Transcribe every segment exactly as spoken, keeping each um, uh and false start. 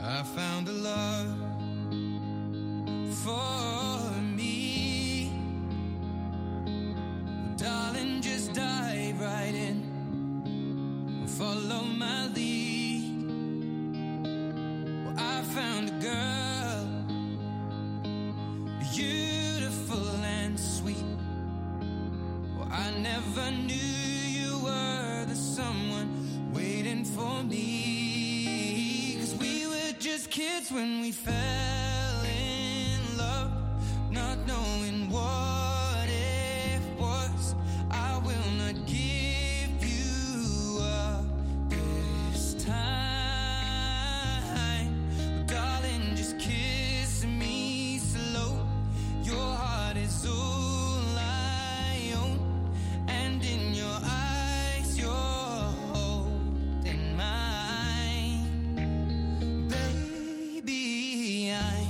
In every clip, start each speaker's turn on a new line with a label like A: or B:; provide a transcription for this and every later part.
A: I found a love for me. Well, darling, just dive right in, follow my lead. Well, I found a girl, beautiful and sweet. Well, I never knew you were the someone waiting for me. 'Cause we were just kids when we fell in love, not knowing what it was. I will not give you up this time. But darling, just kiss me slow. Your heart is all I own, and in your eyes you're holding mine. Baby, I'm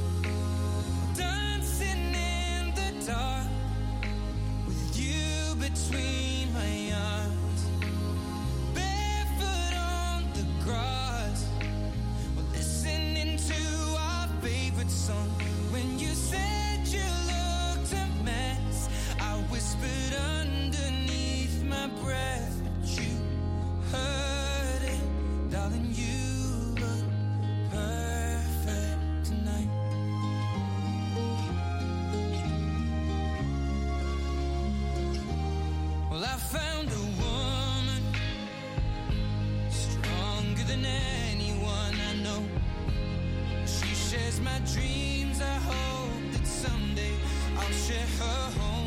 A: dancing in the dark with you between my arms, barefoot on the grass, we're listening to our favorite song. When you said you looked a mess, I whispered underneath my breath, but you heard it, darling. You look perfect tonight. Well, I found a woman stronger than anyone I know. She shares my dreams. I hope that someday I'll share her home.